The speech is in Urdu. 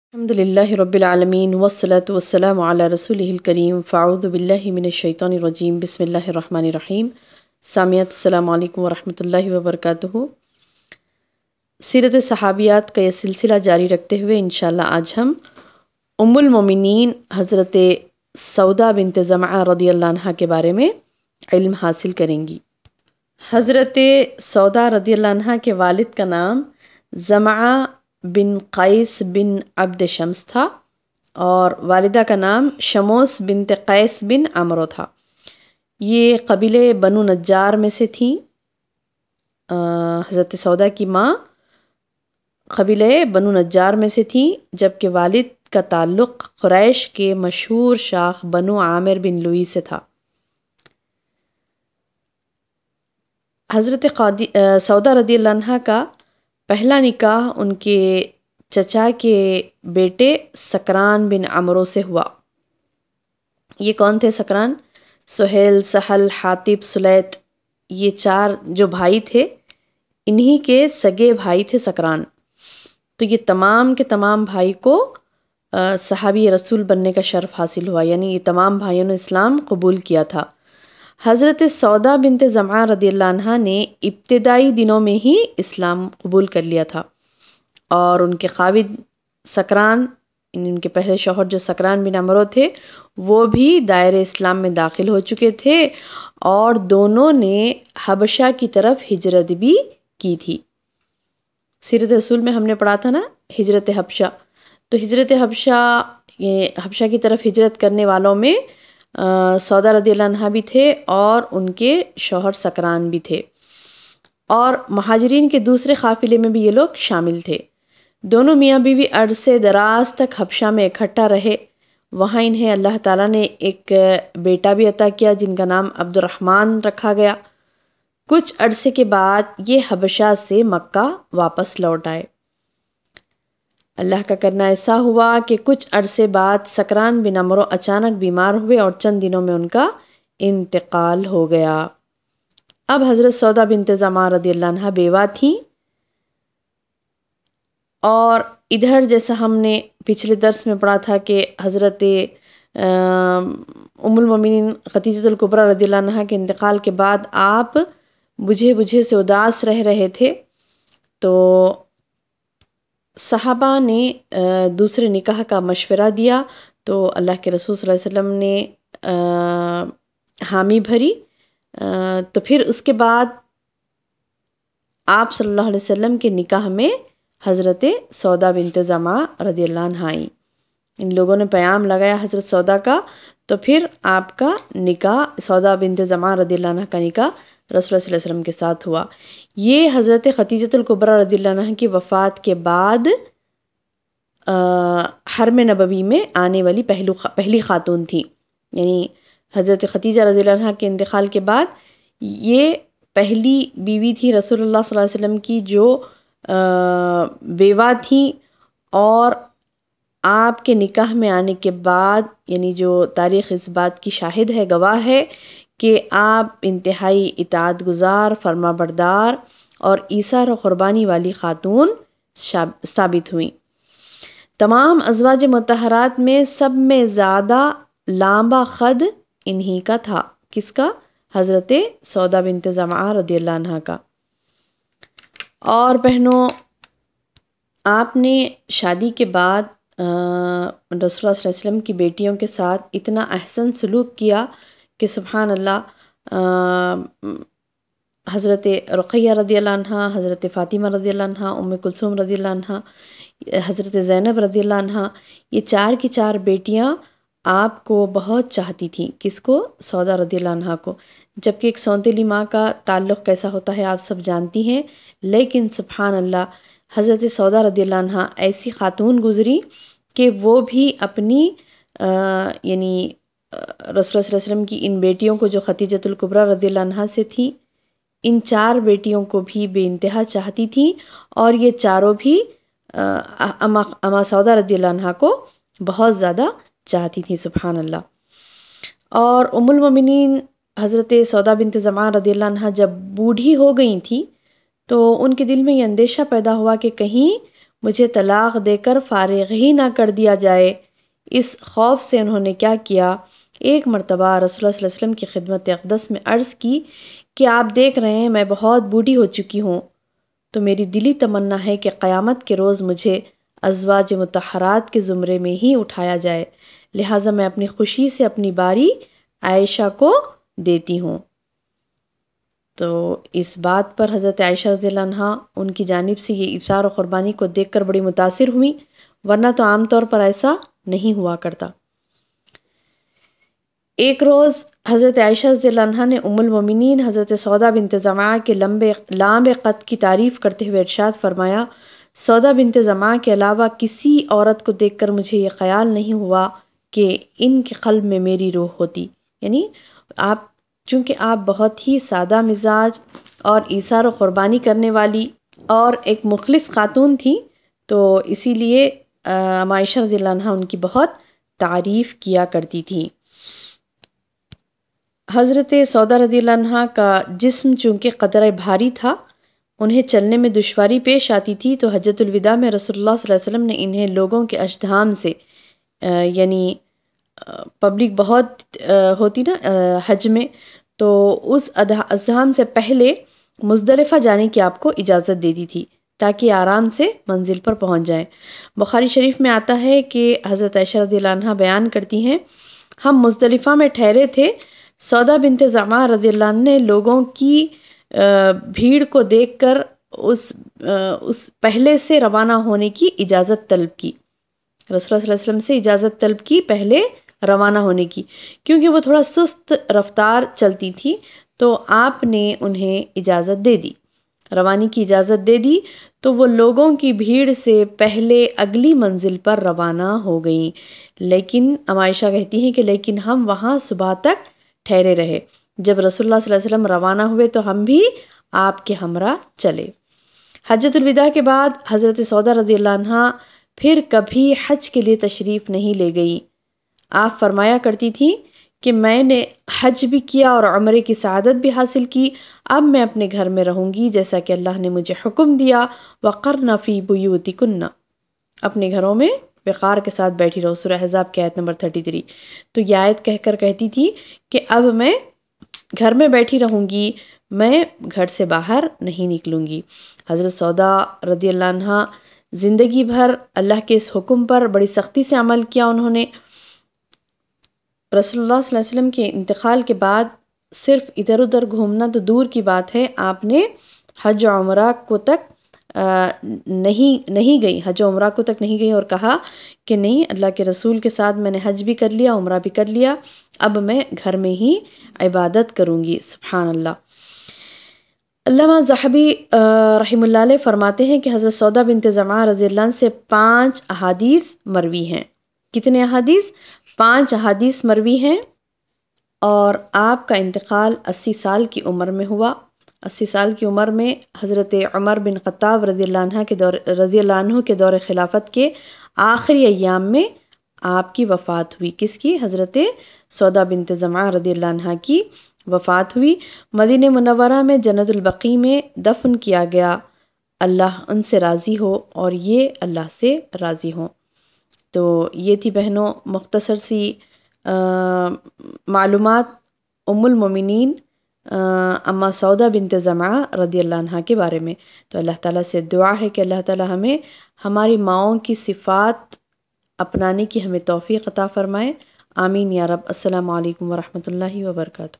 الحمد للہ رب العالمین والصلاة والسلام علی رسولہ الکریم فاعوذ باللہ من الشیطان الرجیم بسم اللہ الرحمن الرحیم۔ سامعات السلام علیکم ورحمۃ اللہ وبرکاتہ۔ سیرت صحابیات کا یہ سلسلہ جاری رکھتے ہوئے انشاءاللہ آج ہم ام المومنین حضرت سودا بنت زمعہ رضی اللہ عنہا کے بارے میں علم حاصل کریں گی۔ حضرت سودا رضی اللہ عنہا کے والد کا نام زمعہ بن قیس بن عبد شمس تھا اور والدہ کا نام شموس بنت قیس بن عمرو تھا۔ یہ قبیلے بنو نجار میں سے تھیں۔ حضرت سودا کی ماں قبیلے بنو نجار میں سے تھیں، جبکہ والد کا تعلق قریش کے مشہور شاخ بنو عامر بن لوئی سے تھا۔ حضرت سودا رضی اللہ عنہ کا پہلا نکاح ان کے چچا کے بیٹے سکران بن عمرو سے ہوا۔ یہ کون تھے سکران؟ سہیل، سہل، حاطب، سلیط، یہ چار جو بھائی تھے انہی کے سگے بھائی تھے سکران۔ تو یہ تمام کے تمام بھائی کو صحابی رسول بننے کا شرف حاصل ہوا، یعنی یہ تمام بھائیوں نے اسلام قبول کیا تھا۔ حضرت سودا بنت زمعہ رضی اللہ عنہا نے ابتدائی دنوں میں ہی اسلام قبول کر لیا تھا، اور ان کے خاوند سکران، ان کے پہلے شوہر جو سکران بن عمرو تھے، وہ بھی دائرہ اسلام میں داخل ہو چکے تھے، اور دونوں نے حبشہ کی طرف ہجرت بھی کی تھی۔ سیرت رسول میں ہم نے پڑھا تھا نا ہجرت حبشہ، تو ہجرت حبشہ، یہ حبشہ کی طرف ہجرت کرنے والوں میں سودا رضی اللہ عنہ بھی تھے اور ان کے شوہر سکران بھی تھے، اور مہاجرین کے دوسرے قافلے میں بھی یہ لوگ شامل تھے۔ دونوں میاں بیوی عرصے دراز تک حبشہ میں اکٹھا رہے۔ وہاں انہیں اللہ تعالیٰ نے ایک بیٹا بھی عطا کیا جن کا نام عبد الرحمن رکھا گیا۔ کچھ عرصے کے بعد یہ حبشہ سے مکہ واپس لوٹ آئے۔ اللہ کا کرنا ایسا ہوا کہ کچھ عرصے بعد سکران بن عمرو اچانک بیمار ہوئے اور چند دنوں میں ان کا انتقال ہو گیا۔ اب حضرت سودا بنت زمعہ رضی اللہ عنہا بیوہ تھیں، اور ادھر جیسا ہم نے پچھلے درس میں پڑھا تھا کہ حضرت ام المومنین خدیجہ الکبریٰ رضی اللہ عنہا کے انتقال کے بعد آپ بجھے سے اداس رہ رہے تھے، تو صحابہ نے دوسرے نکاح کا مشورہ دیا، تو اللہ کے رسول صلی اللہ علیہ وسلم نے حامی بھری۔ تو پھر اس کے بعد آپ صلی اللہ علیہ وسلم کے نکاح میں حضرت سودا بنت زمعہ رضی اللہ عنہا آئیں۔ ان لوگوں نے پیام لگایا حضرت سودا کا، تو پھر آپ کا نکاح، سودا بنت زمعہ رضی اللہ عنہ کا نکاح رسول اللہ صلی اللہ علیہ وسلم کے ساتھ ہوا۔ یہ حضرت خدیجہ الکبریٰ رضی اللہ عنہ کی وفات کے بعد حرم نبوی میں آنے والی پہلی خاتون تھیں، یعنی حضرت خدیجہ رضی اللہ عنہ کے انتقال کے بعد یہ پہلی بیوی تھی رسول اللہ صلی اللہ علیہ وسلم کی جو بیوہ تھیں، اور آپ کے نکاح میں آنے کے بعد، یعنی جو تاریخ اس بات کی شاہد ہے، گواہ ہے کہ آپ انتہائی اطاعت گزار، فرما بردار اور ایثار و قربانی والی خاتون ثابت ہوئیں۔ تمام ازواج مطہرات میں سب میں زیادہ لامبا قد انہی کا تھا۔ کس کا؟ حضرت سودا بنت زمعہ رضی اللہ عنہ کا۔ اور بہنوں، آپ نے شادی کے بعد رسول اللہ صلی اللہ علیہ وسلم کی بیٹیوں کے ساتھ اتنا احسن سلوک کیا کہ سبحان اللہ، حضرت رقیہ رضی اللہ عنہ، حضرت فاطمہ رضی اللہ عنہ، ام کلثوم رضی اللہ عنہ، حضرت زینب رضی اللہ عنہ، یہ چار کی چار بیٹیاں آپ کو بہت چاہتی تھیں۔ کس کو؟ سودا رضی اللہ عنہ کو۔ جبکہ ایک سونتیلی ماں کا تعلق کیسا ہوتا ہے آپ سب جانتی ہیں، لیکن سبحان اللہ، حضرت سودا رضی اللہ عنہ ایسی خاتون گزری کہ وہ بھی اپنی یعنی رسول اللہ صلی اللہ علیہ وسلم کی ان بیٹیوں کو جو خدیجہ الکبریٰ رضی اللہ عنہ سے تھیں، ان چار بیٹیوں کو بھی بے انتہا چاہتی تھیں، اور یہ چاروں بھی اما سودا رضی اللہ عنہ کو بہت زیادہ چاہتی تھیں، سبحان اللہ۔ اور ام المومنین حضرت سودا بنت زمعہ رضی اللہ عنہ جب بوڑھی ہو گئی تھیں، تو ان کے دل میں یہ اندیشہ پیدا ہوا کہ کہیں مجھے طلاق دے کر فارغ ہی نہ کر دیا جائے۔ اس خوف سے انہوں نے کیا کیا، ایک مرتبہ رسول اللہ صلی اللہ علیہ وسلم کی خدمت اقدس میں عرض کی کہ آپ دیکھ رہے ہیں میں بہت بوڑھی ہو چکی ہوں، تو میری دلی تمنا ہے کہ قیامت کے روز مجھے ازواج مطہرات کے زمرے میں ہی اٹھایا جائے، لہٰذا میں اپنی خوشی سے اپنی باری عائشہ کو دیتی ہوں۔ تو اس بات پر حضرت عائشہ رضی اللہ عنہا ان کی جانب سے یہ ایثار و قربانی کو دیکھ کر بڑی متاثر ہوئی، ورنہ تو عام طور پر ایسا نہیں ہوا کرتا۔ ایک روز حضرت عائشہ رضی اللہ عنہا نے ام المومنین حضرت سودا بنت زمعہ کے لامب قد کی تعریف کرتے ہوئے ارشاد فرمایا، سودا بنت زمعہ کے علاوہ کسی عورت کو دیکھ کر مجھے یہ خیال نہیں ہوا کہ ان کے قلب میں میری روح ہوتی، یعنی چونکہ آپ بہت ہی سادہ مزاج اور ایثار و قربانی کرنے والی اور ایک مخلص خاتون تھی، تو اسی لیے عائشہ رضی اللہ عنہا ان کی بہت تعریف کیا کرتی تھی۔ حضرت سودا رضی اللہ عنہا کا جسم چونکہ قدرے بھاری تھا، انہیں چلنے میں دشواری پیش آتی تھی، تو حجۃ الوداع میں رسول اللہ صلی اللہ علیہ وسلم نے انہیں لوگوں کے ازدحام سے، یعنی پبلک بہت ہوتی نا حج میں، تو اس ازدحام سے پہلے مزدلفہ جانے کی آپ کو اجازت دے دی تھی تاکہ آرام سے منزل پر پہنچ جائیں۔ بخاری شریف میں آتا ہے کہ حضرت عائشہ رضی اللہ عنہا بیان کرتی ہیں، ہم مزدلفہ میں ٹھہرے تھے، سودا بنت زمعہ رضی اللہ عنہ نے لوگوں کی بھیڑ کو دیکھ کر اس پہلے سے روانہ ہونے کی اجازت طلب کی، رسول اللہ صلی اللہ علیہ وسلم سے اجازت طلب کی پہلے روانہ ہونے کی، کیونکہ وہ تھوڑا سست رفتار چلتی تھی، تو آپ نے انہیں اجازت دے دی، روانی کی اجازت دے دی، تو وہ لوگوں کی بھیڑ سے پہلے اگلی منزل پر روانہ ہو گئیں۔ لیکن عائشہ کہتی ہیں کہ لیکن ہم وہاں صبح تک ٹھہرے رہے، جب رسول اللہ صلی اللہ علیہ وسلم روانہ ہوئے تو ہم بھی آپ کے ہمراہ چلے۔ حجۃ الوداع کے بعد حضرت سودا رضی اللہ عنہا پھر کبھی حج کے لیے تشریف نہیں لے گئی۔ آپ فرمایا کرتی تھی کہ میں نے حج بھی کیا اور عمرے کی سعادت بھی حاصل کی، اب میں اپنے گھر میں رہوں گی جیسا کہ اللہ نے مجھے حکم دیا، وَقَرْنَ فِي بُيُوتِكُنَّ، اپنے گھروں میں وقار کے ساتھ بیٹھی رہو، سورہ احزاب کی آیت نمبر 33۔ تو یہ آیت کہہ کر کہتی تھی کہ اب میں گھر میں بیٹھی رہوں گی، میں گھر سے باہر نہیں نکلوں گی۔ حضرت سودا رضی اللہ عنہا زندگی بھر اللہ کے اس حکم پر بڑی سختی سے عمل کیا انہوں نے۔ رسول اللہ صلی اللہ علیہ وسلم کے انتقال کے بعد صرف ادھر ادھر گھومنا تو دور کی بات ہے، آپ نے حج و عمرہ کو تک نہیں گئی، حج و عمرہ کو تک نہیں گئی، اور کہا کہ نہیں، اللہ کے رسول کے ساتھ میں نے حج بھی کر لیا، عمرہ بھی کر لیا، اب میں گھر میں ہی عبادت کروں گی۔ سبحان اللہ۔ علامہ ذہبی رحمہ اللہ علیہ فرماتے ہیں کہ حضرت سودا بنت زمعہ رضی اللہ عنہ سے 5 احادیث مروی ہیں۔ کتنے احادیث؟ 5 احادیث مروی ہیں، اور آپ کا انتقال 80 سال کی عمر میں ہوا۔ 80 سال کی عمر میں حضرت عمر بن خطاب رضی اللہ عنہ کے دور خلافت کے آخری ایام میں آپ کی وفات ہوئی۔ کس کی؟ حضرت سودا بنت زمعہ رضی اللہ عنہ کی وفات ہوئی۔ مدینہ منورہ میں جنت البقیع میں دفن کیا گیا۔ اللہ ان سے راضی ہو اور یہ اللہ سے راضی ہوں۔ تو یہ تھی بہنوں مختصر سی معلومات ام المومنین اما سودا بنت زمعہ رضی اللہ عنہ کے بارے میں۔ تو اللہ تعالیٰ سے دعا ہے کہ اللہ تعالیٰ ہمیں ہماری ماؤں کی صفات اپنانے کی ہمیں توفیق عطا فرمائے۔ آمین یا رب۔ السلام علیکم ورحمۃ اللہ وبرکاتہ۔